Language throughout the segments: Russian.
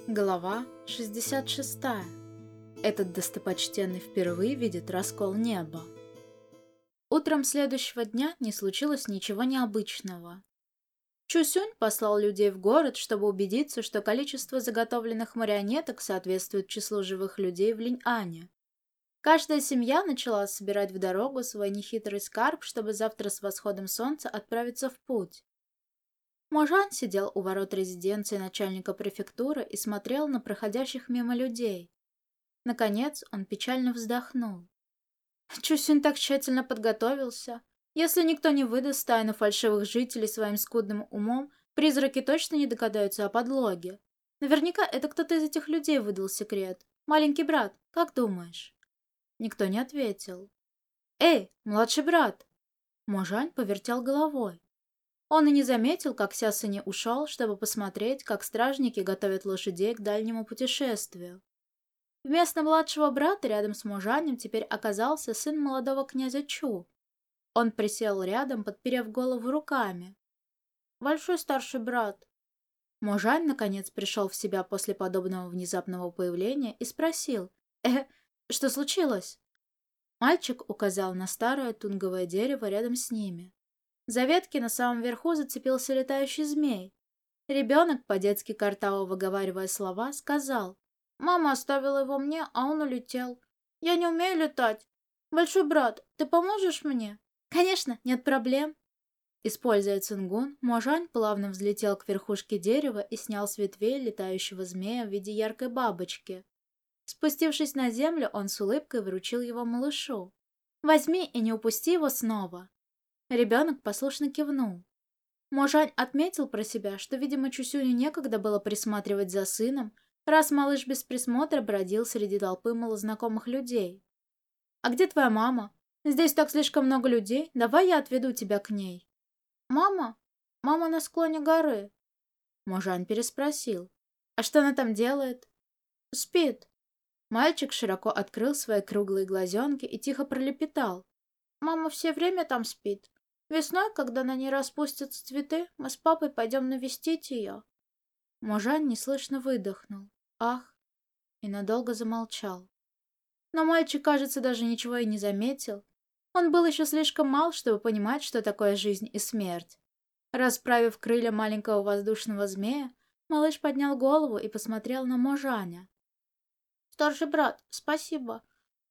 Глава 66. Этот достопочтенный впервые видит раскол неба. Утром следующего дня не случилось ничего необычного. Чусюнь послал людей в город, чтобы убедиться, что количество заготовленных марионеток соответствует числу живых людей в Линьане. Каждая семья начала собирать в дорогу свой нехитрый скарб, чтобы завтра с восходом солнца отправиться в путь. Можан сидел у ворот резиденции начальника префектуры и смотрел на проходящих мимо людей. Наконец он печально вздохнул. Чусюнь так тщательно подготовился. Если никто не выдаст тайну фальшивых жителей своим скудным умом, призраки точно не догадаются о подлоге. Наверняка это кто-то из этих людей выдал секрет. Маленький брат, как думаешь? Никто не ответил. «Эй, младший брат!» Можань повертел головой. Он и не заметил, как Сясыни ушел, чтобы посмотреть, как стражники готовят лошадей к дальнему путешествию. Вместо младшего брата рядом с Можанем теперь оказался сын молодого князя Чу. Он присел рядом, подперев голову руками. «Большой старший брат». Можань, наконец, пришел в себя после подобного внезапного появления и спросил, что случилось?» Мальчик указал на старое тунговое дерево рядом с ними. За ветки на самом верху зацепился летающий змей. Ребенок, по-детски картаво выговаривая слова, сказал: «Мама оставила его мне, а он улетел. Я не умею летать. Большой брат, ты поможешь мне?» «Конечно, нет проблем». Используя цингун, Можань плавно взлетел к верхушке дерева и снял с ветвей летающего змея в виде яркой бабочки. Спустившись на землю, он с улыбкой вручил его малышу. «Возьми и не упусти его снова». Ребенок послушно кивнул. Можань отметил про себя, что, видимо, Чусюню некогда было присматривать за сыном, раз малыш без присмотра бродил среди толпы малознакомых людей. «А где твоя мама? Здесь так слишком много людей, давай я отведу тебя к ней». «Мама? Мама на склоне горы». Можань переспросил. «А что она там делает?» «Спит». Мальчик широко открыл свои круглые глазенки и тихо пролепетал. «Мама все время там спит. Весной, когда на ней распустятся цветы, мы с папой пойдем навестить ее». Можань неслышно выдохнул. «Ах!» И надолго замолчал. Но мальчик, кажется, даже ничего и не заметил. Он был еще слишком мал, чтобы понимать, что такое жизнь и смерть. Расправив крылья маленького воздушного змея, малыш поднял голову и посмотрел на Можаня. «Старший брат, спасибо.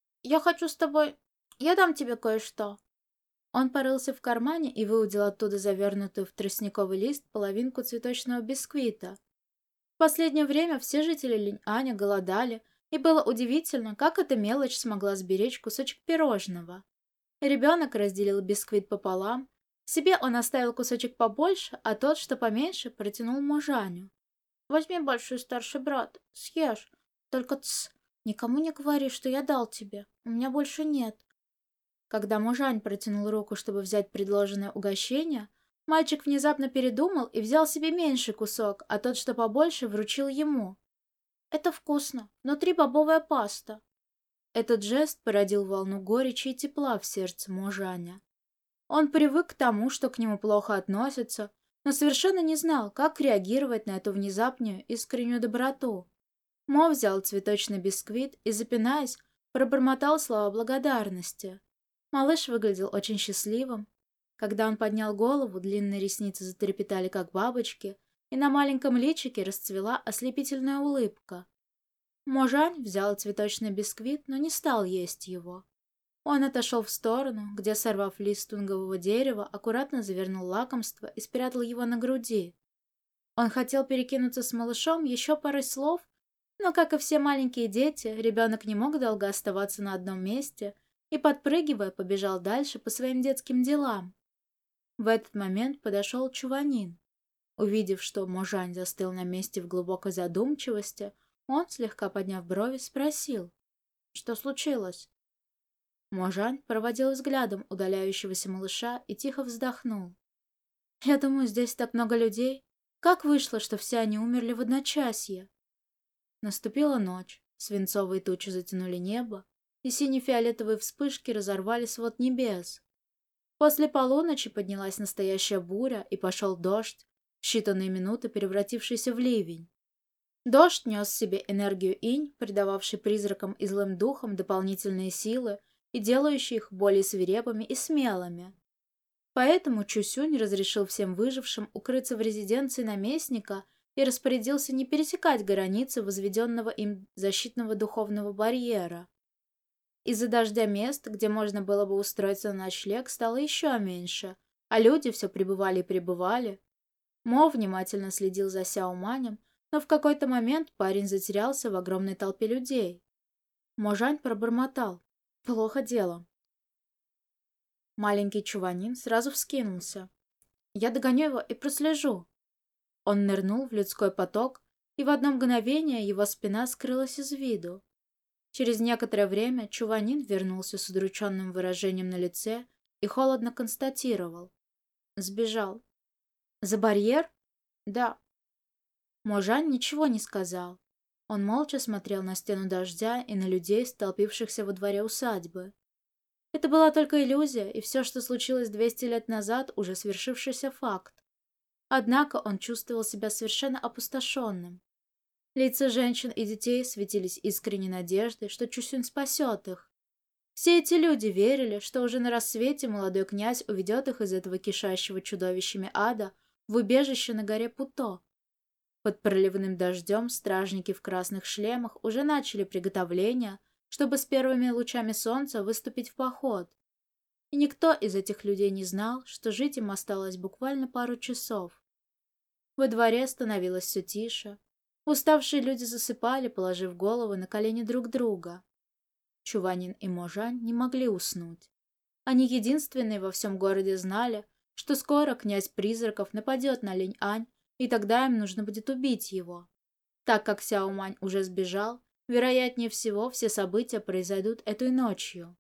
Я хочу с тобой... Я дам тебе кое-что». Он порылся в кармане и выудил оттуда завернутую в тростниковый лист половинку цветочного бисквита. В последнее время все жители Линьаня голодали, и было удивительно, как эта мелочь смогла сберечь кусочек пирожного. Ребенок разделил бисквит пополам. Себе он оставил кусочек побольше, а тот, что поменьше, протянул Можаню. «Возьми, большой старший брат, съешь. Только никому не говори, что я дал тебе. У меня больше нет». Когда Можань протянул руку, чтобы взять предложенное угощение, мальчик внезапно передумал и взял себе меньший кусок, а тот, что побольше, вручил ему. «Это вкусно. Внутри бобовая паста». Этот жест породил волну горечи и тепла в сердце Можаня. Он привык к тому, что к нему плохо относятся, но совершенно не знал, как реагировать на эту внезапную, искреннюю доброту. Мо взял цветочный бисквит и, запинаясь, пробормотал слова благодарности. Малыш выглядел очень счастливым. Когда он поднял голову, длинные ресницы затрепетали, как бабочки, и на маленьком личике расцвела ослепительная улыбка. Можань взял цветочный бисквит, но не стал есть его. Он отошел в сторону, где, сорвав лист тунгового дерева, аккуратно завернул лакомство и спрятал его на груди. Он хотел перекинуться с малышом еще парой слов, но, как и все маленькие дети, ребенок не мог долго оставаться на одном месте и, подпрыгивая, побежал дальше по своим детским делам. В этот момент подошел Чуванин. Увидев, что Можань застыл на месте в глубокой задумчивости, он, слегка подняв брови, спросил, что случилось. Можань проводил взглядом удаляющегося малыша и тихо вздохнул. «Я думаю, здесь так много людей. Как вышло, что все они умерли в одночасье?» Наступила ночь, свинцовые тучи затянули небо, и сине-фиолетовые вспышки разорвали свод небес. После полуночи поднялась настоящая буря, и пошел дождь, в считанные минуты превратившийся в ливень. Дождь нес в себе энергию инь, придававший призракам и злым духам дополнительные силы и делающий их более свирепыми и смелыми. Поэтому Чусюнь разрешил всем выжившим укрыться в резиденции наместника и распорядился не пересекать границы возведенного им защитного духовного барьера. Из-за дождя мест, где можно было бы устроиться на ночлег, стало еще меньше, а люди все прибывали и прибывали. Мо внимательно следил за Сяо Манем, но в какой-то момент парень затерялся в огромной толпе людей. Можань пробормотал: «Плохо дело». Маленький Чуванин сразу вскинулся. «Я догоню его и прослежу». Он нырнул в людской поток, и в одно мгновение его спина скрылась из виду. Через некоторое время Чуванин вернулся с удрученным выражением на лице и холодно констатировал: «Сбежал». «За барьер?» «Да». Можань ничего не сказал. Он молча смотрел на стену дождя и на людей, столпившихся во дворе усадьбы. Это была только иллюзия, и все, что случилось 200 лет назад, уже свершившийся факт. Однако он чувствовал себя совершенно опустошенным. Лица женщин и детей светились искренней надеждой, что Чусюнь спасет их. Все эти люди верили, что уже на рассвете молодой князь уведет их из этого кишащего чудовищами ада в убежище на горе Путо. Под проливным дождем стражники в красных шлемах уже начали приготовления, чтобы с первыми лучами солнца выступить в поход. И никто из этих людей не знал, что жить им осталось буквально пару часов. Во дворе становилось все тише. Уставшие люди засыпали, положив головы на колени друг друга. Чуванин и Можань не могли уснуть. Они единственные во всем городе знали, что скоро князь призраков нападет на Линь-Ань, и тогда им нужно будет убить его. Так как Сяо Мань уже сбежал, вероятнее всего все события произойдут этой ночью.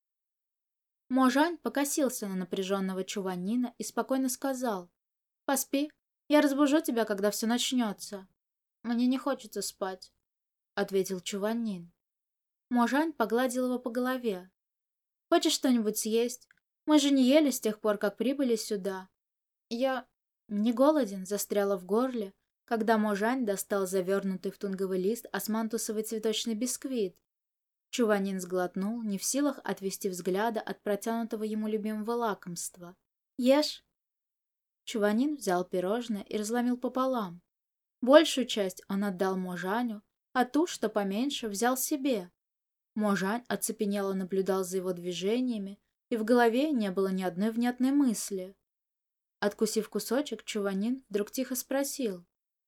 Можань покосился на напряженного Чуванина и спокойно сказал: «Поспи, я разбужу тебя, когда все начнется». «Мне не хочется спать», — ответил Чуванин. Можань погладил его по голове. «Хочешь что-нибудь съесть? Мы же не ели с тех пор, как прибыли сюда». «Я не голоден», — застряло в горле, когда Можань достал завернутый в тунговый лист османтусовый цветочный бисквит. Чуванин сглотнул, не в силах отвести взгляда от протянутого ему любимого лакомства. «Ешь». Чуванин взял пирожное и разломил пополам. Большую часть он отдал Можаню, а ту, что поменьше, взял себе. Можань оцепенело наблюдал за его движениями, и в голове не было ни одной внятной мысли. Откусив кусочек, Чуванин вдруг тихо спросил: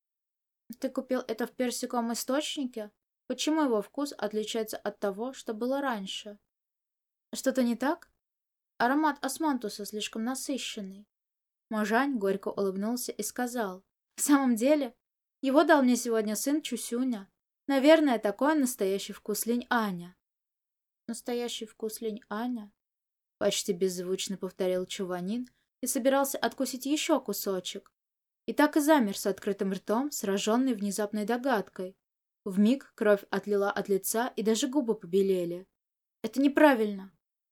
«Ты купил это в персиковом источнике? Почему его вкус отличается от того, что было раньше? Что-то не так? Аромат османтуса слишком насыщенный». Можань горько улыбнулся и сказал: «В самом деле, его дал мне сегодня сын Чусюня. Наверное, такой настоящий вкус Линь-Аня». «Настоящий вкус Линь-Аня?» — почти беззвучно повторил Чуванин и собирался откусить еще кусочек. И так и замер с открытым ртом, сраженный внезапной догадкой. Вмиг кровь отлила от лица, и даже губы побелели. «Это неправильно!»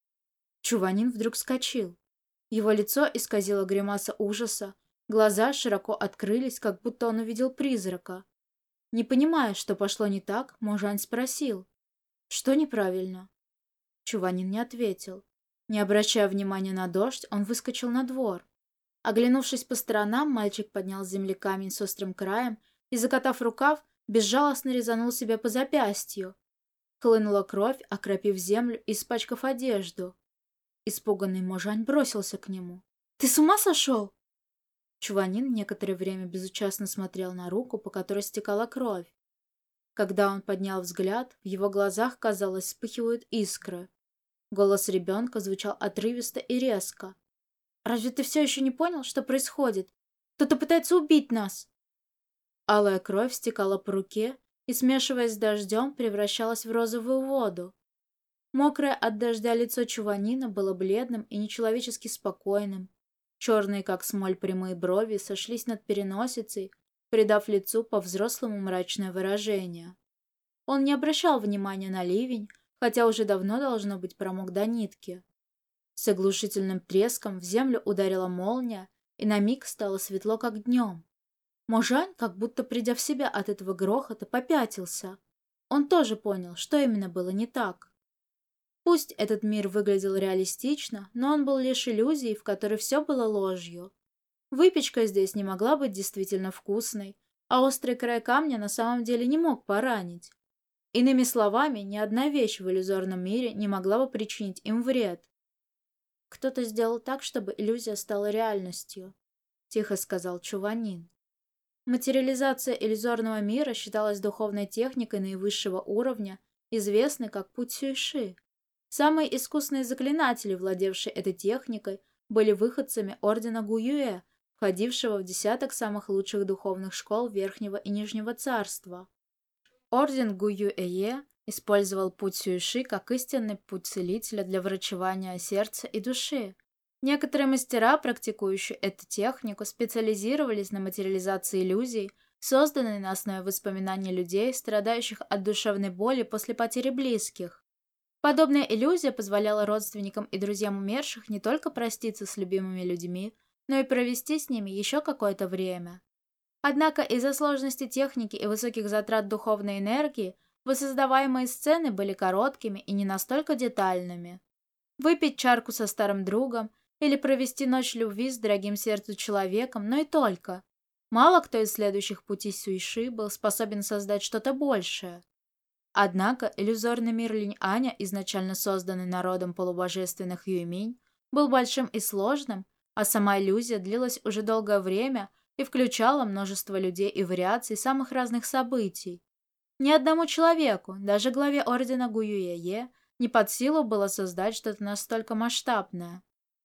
Чуванин вдруг вскочил. Его лицо исказило гримаса ужаса, глаза широко открылись, как будто он увидел призрака. Не понимая, что пошло не так, Можань спросил: «Что неправильно?» Чуванин не ответил. Не обращая внимания на дождь, он выскочил на двор. Оглянувшись по сторонам, мальчик поднял с земли камень с острым краем и, закатав рукав, безжалостно резанул себя по запястью. Хлынула кровь, окропив землю и испачкав одежду. Испуганный Можань бросился к нему. «Ты с ума сошел?» Чуванин некоторое время безучастно смотрел на руку, по которой стекала кровь. Когда он поднял взгляд, в его глазах, казалось, вспыхивают искры. Голос ребенка звучал отрывисто и резко. «Разве ты все еще не понял, что происходит? Кто-то пытается убить нас!» Алая кровь стекала по руке и, смешиваясь с дождем, превращалась в розовую воду. Мокрое от дождя лицо Чуванина было бледным и нечеловечески спокойным. Черные, как смоль, прямые брови сошлись над переносицей, придав лицу по-взрослому мрачное выражение. Он не обращал внимания на ливень, хотя уже давно, должно быть, промок до нитки. С оглушительным треском в землю ударила молния, и на миг стало светло, как днем. Можань, как будто придя в себя от этого грохота, попятился. Он тоже понял, что именно было не так. Пусть этот мир выглядел реалистично, но он был лишь иллюзией, в которой все было ложью. Выпечка здесь не могла быть действительно вкусной, а острый край камня на самом деле не мог поранить. Иными словами, ни одна вещь в иллюзорном мире не могла бы причинить им вред. «Кто-то сделал так, чтобы иллюзия стала реальностью», — тихо сказал Чуванин. Материализация иллюзорного мира считалась духовной техникой наивысшего уровня, известной как путь Сюйши. Самые искусные заклинатели, владевшие этой техникой, были выходцами ордена Гуюэ, входившего в десяток самых лучших духовных школ Верхнего и Нижнего царства. Орден Гуюэ использовал путь Сюйши как истинный путь целителя для врачевания сердца и души. Некоторые мастера, практикующие эту технику, специализировались на материализации иллюзий, созданной на основе воспоминаний людей, страдающих от душевной боли после потери близких. Подобная иллюзия позволяла родственникам и друзьям умерших не только проститься с любимыми людьми, но и провести с ними еще какое-то время. Однако из-за сложности техники и высоких затрат духовной энергии воссоздаваемые сцены были короткими и не настолько детальными. Выпить чарку со старым другом или провести ночь любви с дорогим сердцу человеком, но и только. Мало кто из следующих путей Сюйши был способен создать что-то большее. Однако иллюзорный мир Линь-Аня, изначально созданный народом полубожественных Юйминь, был большим и сложным, а сама иллюзия длилась уже долгое время и включала множество людей и вариаций самых разных событий. Ни одному человеку, даже главе ордена Гуюэ, не под силу было создать что-то настолько масштабное.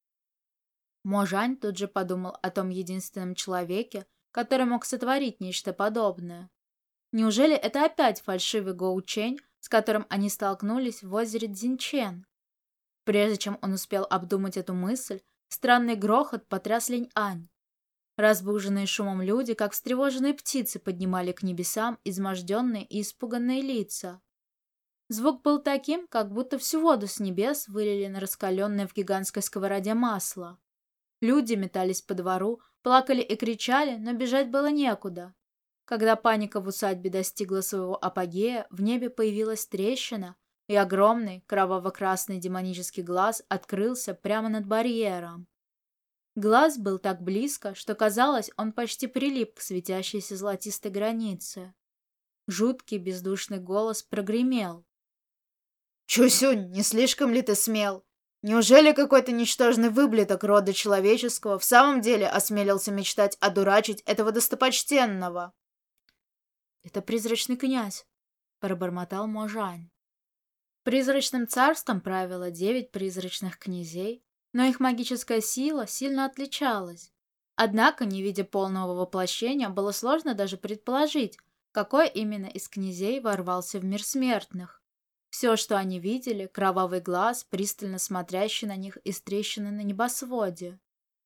Можань тут же подумал о том единственном человеке, который мог сотворить нечто подобное. Неужели это опять фальшивый Гоу Чэнь, с которым они столкнулись в озере Цзиньчэн? Прежде чем он успел обдумать эту мысль, странный грохот потряс Линь-Ань. Разбуженные шумом люди, как встревоженные птицы, поднимали к небесам изможденные и испуганные лица. Звук был таким, как будто всю воду с небес вылили на раскаленное в гигантской сковороде масло. Люди метались по двору, плакали и кричали, но бежать было некуда. Когда паника в усадьбе достигла своего апогея, в небе появилась трещина, и огромный кроваво-красный демонический глаз открылся прямо над барьером. Глаз был так близко, что казалось, он почти прилип к светящейся золотистой границе. Жуткий бездушный голос прогремел. «Чусюнь, не слишком ли ты смел? Неужели какой-то ничтожный выблядок рода человеческого в самом деле осмелился мечтать одурачить этого достопочтенного?» «Это призрачный князь», — пробормотал Можань. Призрачным царством правило 9 призрачных князей, но их магическая сила сильно отличалась. Однако, не видя полного воплощения, было сложно даже предположить, какой именно из князей ворвался в мир смертных. Все, что они видели, кровавый глаз, пристально смотрящий на них из трещины на небосводе.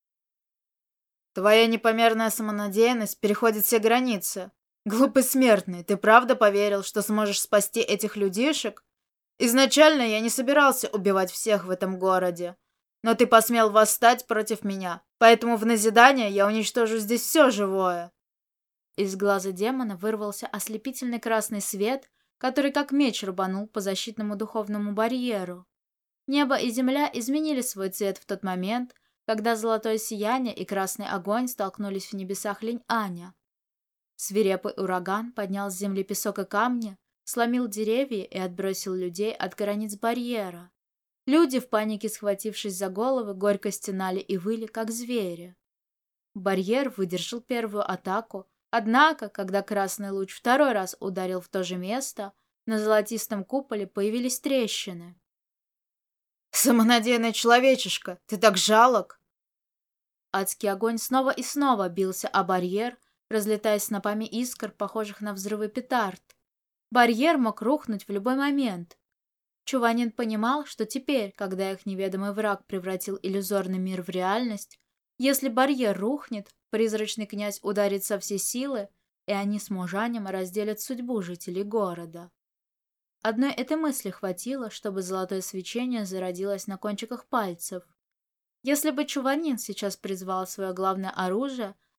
«Твоя непомерная самонадеянность переходит все границы. Глупый смертный, ты правда поверил, что сможешь спасти этих людишек? Изначально я не собирался убивать всех в этом городе. Но ты посмел восстать против меня, поэтому в назидание я уничтожу здесь все живое». Из глаза демона вырвался ослепительный красный свет, который как меч рубанул по защитному духовному барьеру. Небо и земля изменили свой цвет в тот момент, когда золотое сияние и красный огонь столкнулись в небесах Линь-Аня. Свирепый ураган поднял с земли песок и камни, сломил деревья и отбросил людей от границ барьера. Люди, в панике схватившись за головы, горько стенали и выли, как звери. Барьер выдержал первую атаку, однако, когда красный луч второй раз ударил в то же место, на золотистом куполе появились трещины. «Самонадеянный человечишка, ты так жалок!» Адский огонь снова и снова бился о барьер, разлетаясь снопами искр, похожих на взрывы петард. Барьер мог рухнуть в любой момент. Чуванин понимал, что теперь, когда их неведомый враг превратил иллюзорный мир в реальность, если барьер рухнет, призрачный князь ударит со всей силы, и они с Можанем разделят судьбу жителей города. Одной этой мысли хватило, чтобы золотое свечение зародилось на кончиках пальцев. Если бы Чуванин сейчас призвал свое главное оружие,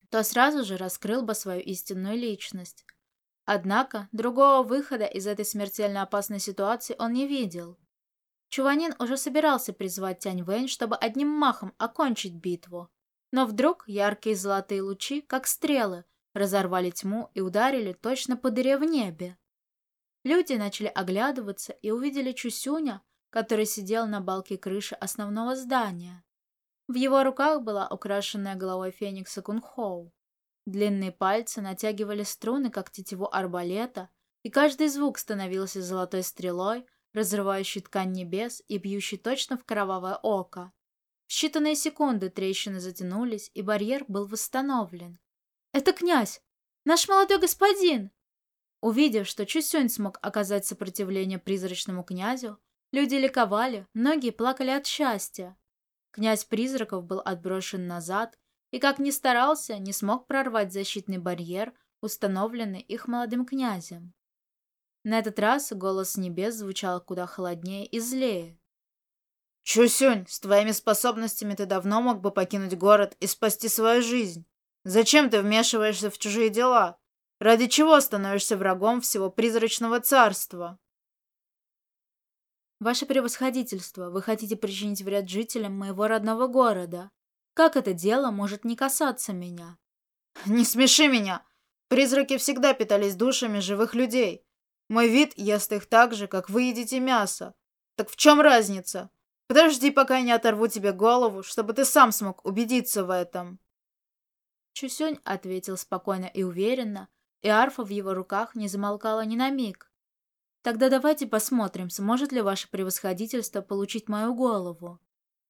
то сразу же раскрыл бы свою истинную личность. Однако другого выхода из этой смертельно опасной ситуации он не видел. Чуванин уже собирался призвать Тянь-Вэнь, чтобы одним махом окончить битву. Но вдруг яркие золотые лучи, как стрелы, разорвали тьму и ударили точно по дыре в небе. Люди начали оглядываться и увидели Чусюня, который сидел на балке крыши основного здания. В его руках была украшенная головой феникса Кунхоу. Длинные пальцы натягивали струны, как тетиву арбалета, и каждый звук становился золотой стрелой, разрывающей ткань небес и бьющей точно в кровавое око. В считанные секунды трещины затянулись, и барьер был восстановлен. «Это князь! Наш молодой господин!» Увидев, что Чусюнь смог оказать сопротивление призрачному князю, люди ликовали, многие плакали от счастья. Князь призраков был отброшен назад и, как ни старался, не смог прорвать защитный барьер, установленный их молодым князем. На этот раз голос с небес звучал куда холоднее и злее. «Чусюнь, с твоими способностями ты давно мог бы покинуть город и спасти свою жизнь. Зачем ты вмешиваешься в чужие дела? Ради чего становишься врагом всего призрачного царства?» «Ваше превосходительство, вы хотите причинить вред жителям моего родного города. Как это дело может не касаться меня?» «Не смеши меня! Призраки всегда питались душами живых людей. Мой вид ест их так же, как вы едите мясо. Так в чем разница? Подожди, пока я не оторву тебе голову, чтобы ты сам смог убедиться в этом». Чусюнь ответил спокойно и уверенно, и арфа в его руках не замолкала ни на миг. «Тогда давайте посмотрим, сможет ли ваше превосходительство получить мою голову».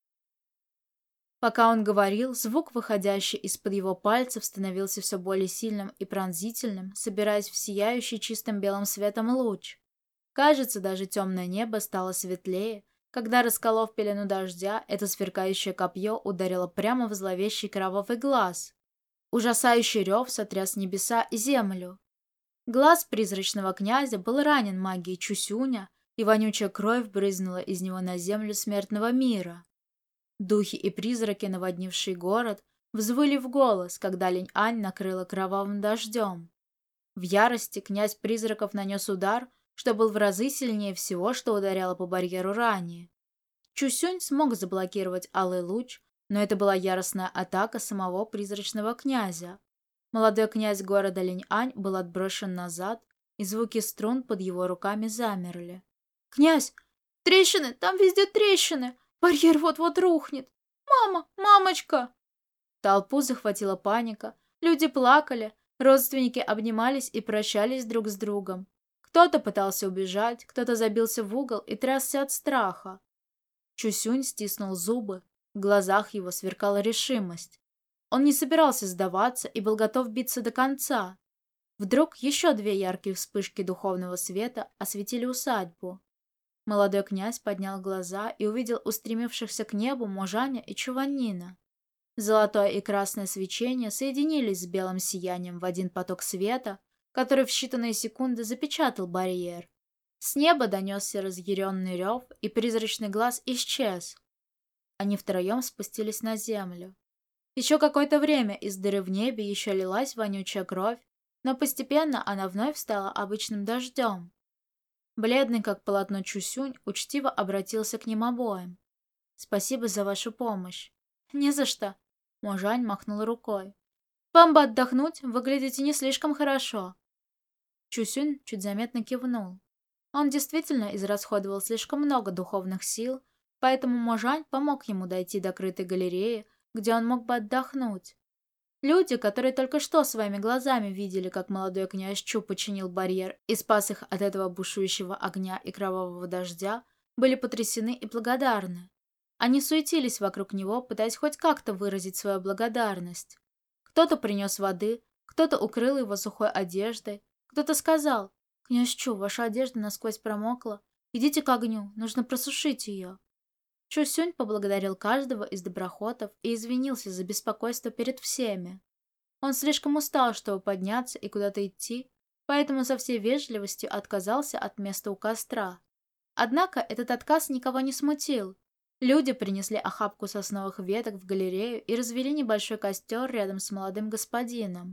Пока он говорил, звук, выходящий из-под его пальцев, становился все более сильным и пронзительным, собираясь в сияющий чистым белым светом луч. Кажется, даже темное небо стало светлее, когда, расколов пелену дождя, это сверкающее копье ударило прямо в зловещий кровавый глаз. Ужасающий рев сотряс небеса и землю. Глаз призрачного князя был ранен магией Чусюня, и вонючая кровь брызнула из него на землю смертного мира. Духи и призраки, наводнившие город, взвыли в голос, когда Линь-Ань накрыла кровавым дождем. В ярости князь призраков нанес удар, что был в разы сильнее всего, что ударяло по барьеру ранее. Чусюнь смог заблокировать алый луч, но это была яростная атака самого призрачного князя. Молодой князь города Линь-Ань был отброшен назад, и звуки струн под его руками замерли. «Князь! Трещины! Там везде трещины! Барьер вот-вот рухнет! Мама! Мамочка!» Толпу захватила паника, люди плакали, родственники обнимались и прощались друг с другом. Кто-то пытался убежать, кто-то забился в угол и трясся от страха. Чусюнь стиснул зубы, в глазах его сверкала решимость. Он не собирался сдаваться и был готов биться до конца. Вдруг еще две яркие вспышки духовного света осветили усадьбу. Молодой князь поднял глаза и увидел устремившихся к небу Можаня и Чуванина. Золотое и красное свечение соединились с белым сиянием в один поток света, который в считанные секунды запечатал барьер. С неба донесся разъяренный рев, и призрачный глаз исчез. Они втроем спустились на землю. Еще какое-то время из дыры в небе еще лилась вонючая кровь, но постепенно она вновь стала обычным дождем. Бледный, как полотно Чусюнь, учтиво обратился к ним обоим. «Спасибо за вашу помощь». «Не за что», — Можань махнул рукой. «Вам бы отдохнуть, выглядите не слишком хорошо». Чусюнь чуть заметно кивнул. Он действительно израсходовал слишком много духовных сил, поэтому Можань помог ему дойти до крытой галереи, где он мог бы отдохнуть. Люди, которые только что своими глазами видели, как молодой князь Чу починил барьер и спас их от этого бушующего огня и кровавого дождя, были потрясены и благодарны. Они суетились вокруг него, пытаясь хоть как-то выразить свою благодарность. Кто-то принес воды, кто-то укрыл его сухой одеждой, кто-то сказал: «Князь Чу, ваша одежда насквозь промокла. Идите к огню, нужно просушить ее». Чусюнь поблагодарил каждого из доброхотов и извинился за беспокойство перед всеми. Он слишком устал, чтобы подняться и куда-то идти, поэтому со всей вежливостью отказался от места у костра. Однако этот отказ никого не смутил. Люди принесли охапку сосновых веток в галерею и развели небольшой костер рядом с молодым господином.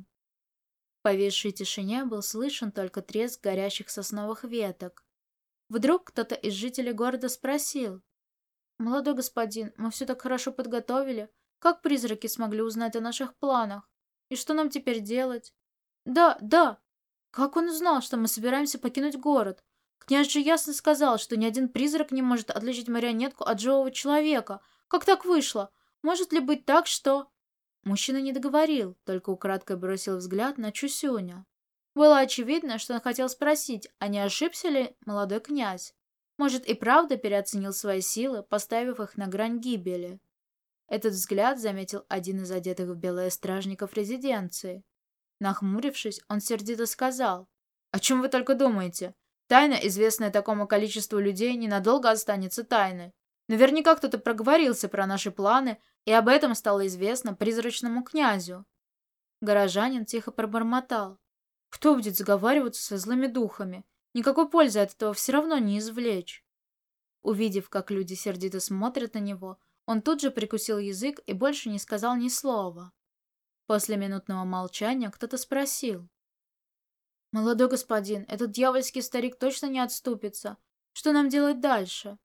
В повисшей тишине был слышен только треск горящих сосновых веток. Вдруг кто-то из жителей города спросил: «Молодой господин, мы все так хорошо подготовили. Как призраки смогли узнать о наших планах? И что нам теперь делать?» «Да, да! Как он узнал, что мы собираемся покинуть город? Князь же ясно сказал, что ни один призрак не может отличить марионетку от живого человека. Как так вышло? Может ли быть так, что...» Мужчина не договорил, только украдкой бросил взгляд на Чусюня. Было очевидно, что он хотел спросить, а не ошибся ли молодой князь. Может, и правда переоценил свои силы, поставив их на грань гибели. Этот взгляд заметил один из одетых в белое стражников резиденции. Нахмурившись, он сердито сказал: «О чем вы только думаете? Тайна, известная такому количеству людей, ненадолго останется тайной. Наверняка кто-то проговорился про наши планы, и об этом стало известно призрачному князю». Горожанин тихо пробормотал: «Кто будет заговариваться со злыми духами? Никакой пользы от этого все равно не извлечь». Увидев, как люди сердито смотрят на него, он тут же прикусил язык и больше не сказал ни слова. После минутного молчания кто-то спросил: «Молодой господин, этот дьявольский старик точно не отступится. Что нам делать дальше?»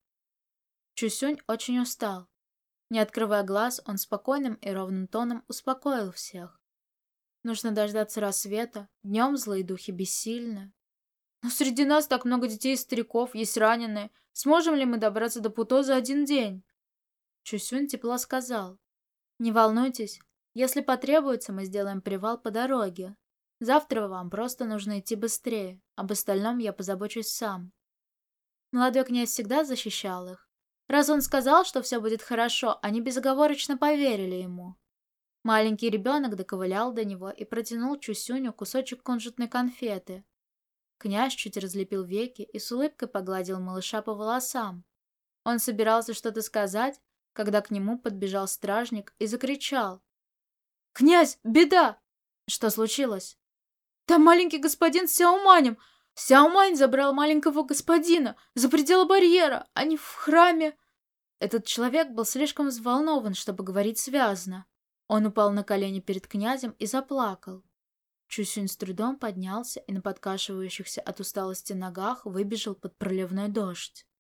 Чусюнь очень устал. Не открывая глаз, он спокойным и ровным тоном успокоил всех. «Нужно дождаться рассвета, днем злые духи бессильны. Но среди нас так много детей и стариков, есть раненые. Сможем ли мы добраться до Путо за один день?» Чусюнь тепло сказал: «Не волнуйтесь, если потребуется, мы сделаем привал по дороге. Завтра вам просто нужно идти быстрее, об остальном я позабочусь сам». Молодой князь всегда защищал их. Раз он сказал, что все будет хорошо, они безоговорочно поверили ему. Маленький ребенок доковылял до него и протянул Чусюню кусочек кунжутной конфеты. Князь чуть разлепил веки и с улыбкой погладил малыша по волосам. Он собирался что-то сказать, когда к нему подбежал стражник и закричал: «Князь, беда!» «Что случилось?» «Там маленький господин с Сяоманем! Сяомань забрал маленького господина за пределы барьера, они в храме!» Этот человек был слишком взволнован, чтобы говорить связно. Он упал на колени перед князем и заплакал. Чусюнь с трудом поднялся и на подкашивающихся от усталости ногах выбежал под проливной дождь.